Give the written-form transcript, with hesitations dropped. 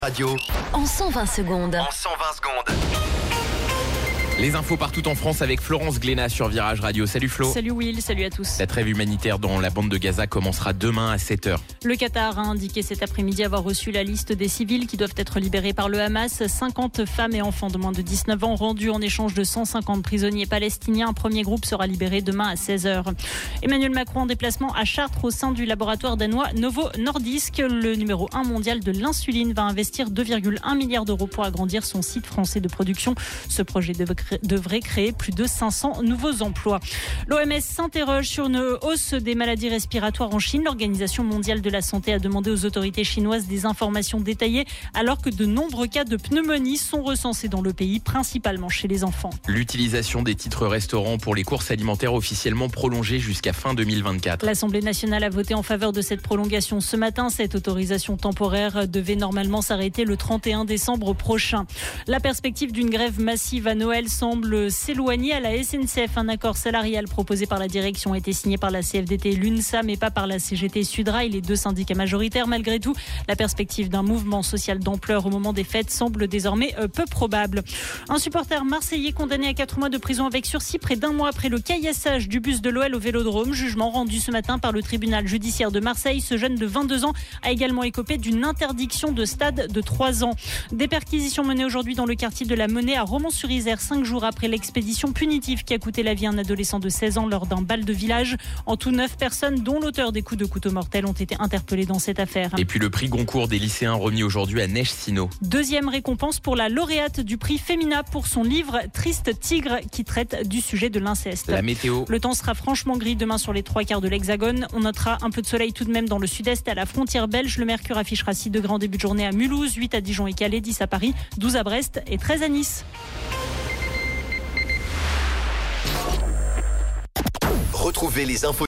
Radio. En 120 secondes. En 120 secondes. Les infos partout en France avec Florence Glénat sur Virage Radio. Salut Flo. Salut Will, salut à tous. La trêve humanitaire dans la bande de Gaza commencera demain à 7h. Le Qatar a indiqué cet après-midi avoir reçu la liste des civils qui doivent être libérés par le Hamas. 50 femmes et enfants de moins de 19 ans rendus en échange de 150 prisonniers palestiniens. Un premier groupe sera libéré demain à 16h. Emmanuel Macron en déplacement à Chartres au sein du laboratoire danois Novo Nordisk. Le numéro 1 mondial de l'insuline va investir 2,1 milliards d'euros pour agrandir son site français de production. Ce projet devrait créer plus de 500 nouveaux emplois. L'OMS s'interroge sur une hausse des maladies respiratoires en Chine. L'Organisation mondiale de la santé a demandé aux autorités chinoises des informations détaillées alors que de nombreux cas de pneumonie sont recensés dans le pays, principalement chez les enfants. L'utilisation des titres restaurants pour les courses alimentaires officiellement prolongée jusqu'à fin 2024. L'Assemblée nationale a voté en faveur de cette prolongation ce matin. Cette autorisation temporaire devait normalement s'arrêter le 31 décembre prochain. La perspective d'une grève massive à Noël semble s'éloigner à la SNCF. Un accord salarial proposé par la direction a été signé par la CFDT et l'UNSA, mais pas par la CGT Sudrail, les deux syndicats majoritaires. Malgré tout, la perspective d'un mouvement social d'ampleur au moment des fêtes semble désormais peu probable. Un supporter marseillais condamné à 4 mois de prison avec sursis près d'un mois après le caillassage du bus de l'OL au Vélodrome. Jugement rendu ce matin par le tribunal judiciaire de Marseille. Ce jeune de 22 ans a également écopé d'une interdiction de stade de 3 ans. Des perquisitions menées aujourd'hui dans le quartier de la Monnaie à Romans-sur-Isère, 5 jours après l'expédition punitive qui a coûté la vie à un adolescent de 16 ans lors d'un bal de village. En tout, 9 personnes, dont l'auteur des coups de couteau mortels, ont été interpellées dans cette affaire. Et puis le prix Goncourt des lycéens remis aujourd'hui à Neige-Sino. Deuxième récompense pour la lauréate du prix Femina pour son livre Triste Tigre qui traite du sujet de l'inceste. La météo. Le temps sera franchement gris demain sur les 3/4 de l'Hexagone. On notera un peu de soleil tout de même dans le sud-est et à la frontière belge. Le mercure affichera 6 degrés en début de journée à Mulhouse, 8 à Dijon et Calais, 10 à Paris, 12 à Brest et 13 à Nice. Retrouvez les infos